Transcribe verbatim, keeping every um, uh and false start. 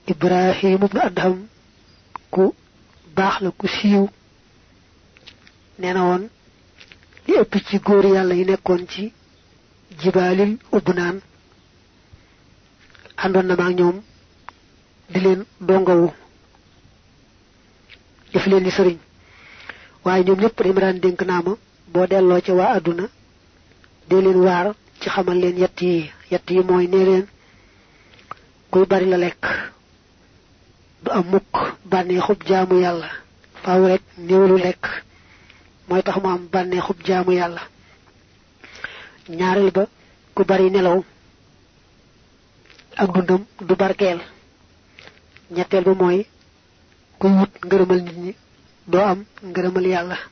Ibrahim ibn Adham ku baax la ku siiw neena woon li ëpp ci góor yàlla yi nekkoon ci jibalil ubnaan àndoon na maag ñoom di leen dongawu def leen ni sëriñ waaye ñoom ñëpp dañ ma daan dénk naa ma boo delloo ci waa àdduna dee leen waar ci xamal leen yett yi yett yi mooy nee leen kuy bari la lekk du am mukk bànneexub jaamu yàlla faaw rek néewlu lekk mooy tax mu am bànneexub jaamu yàlla ñaareel ba ku bari nelaw ak dundam du barkeel ñetteel ba mooy kuy wut ngërëmal nit ñi doo am ngërëmal yàlla